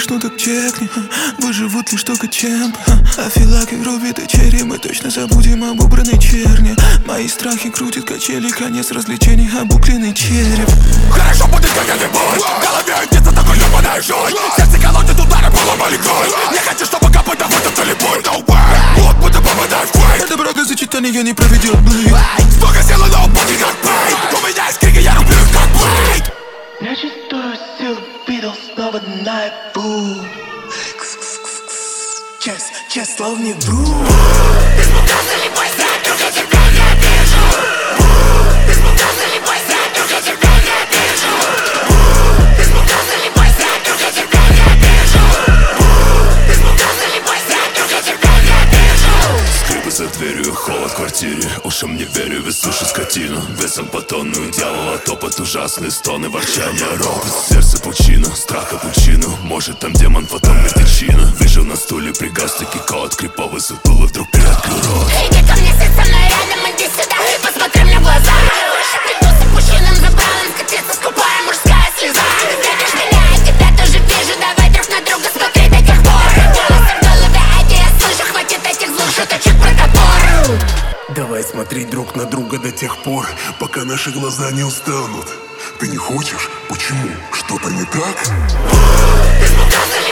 веришь, ну так чекни. Выживут лишь только чемпы. Афилаки, рубит и черри. Мы точно забудем об убранной черни. Мои страхи крутят качели. Конец развлечений, обугленный череп. Хорошо будет когда-нибудь. В голове где-то такой ёбаная жуть. Сердце колотит удары, поломали кровь. Не хочу, чтобы капать на вот это липой. No way, вот будто попадаю в квейт. Это брак сочетание не проведет блин. Столько силы, но боги как пейт. У меня есть крики, я рублю их как блейд. Я чувствую силу Битлз снова наяву. Честь, слов не вру. Испугался ли бойся, только тебя не вижу. Испугался ли бойся, только тебя не вижу. Испугался ли бойся, только тебя не вижу. Испугался ли бойся, только тебя не вижу. Скрипы за дверью, холод в квартире. Ушам не верю, ведь слышу скотину. Весом по тонну дьявола, топот, ужасные стоны, ворчание, ропот. Сердце пучину, страха пучину. Может там демон, потом мертвечина. Вижу на стуле, пригас таки кот. Криповый сутулый, вдруг приоткрыл рот. Иди ко мне, сядь со мной рядом, иди сюда и посмотри мне в глаза. Придусы пучиным забралом, скатится скупая мужская слеза. Видишь меня, я тебя тоже вижу, давай друг на друга смотри до тех пор. Волосы в голове, эти я слышу, хватит этих злых шуточек про топор. Давай смотреть друг на друга до тех пор, пока наши глаза не устанут. Ты не хочешь? Почему? Что-то не так? Испугался